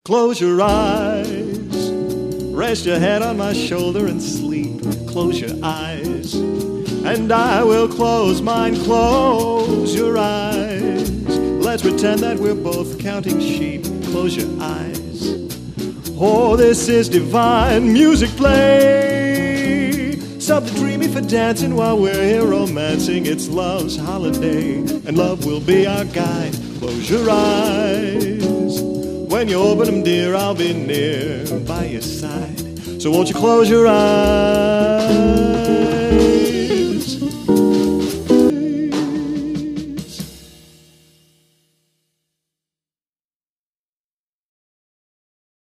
Close your eyes, rest your head on my shoulder and sleep. Close your eyes, and I will close mine. Close your eyes, let's pretend that we're both counting sheep. Close your eyes. Oh, this is divine music play. Something dreamy for dancing while we're here romancing. It's love's holiday, and love will be our guide. Close your eyes. When you open them, dear, I'll be near by your side. So won't you close your eyes?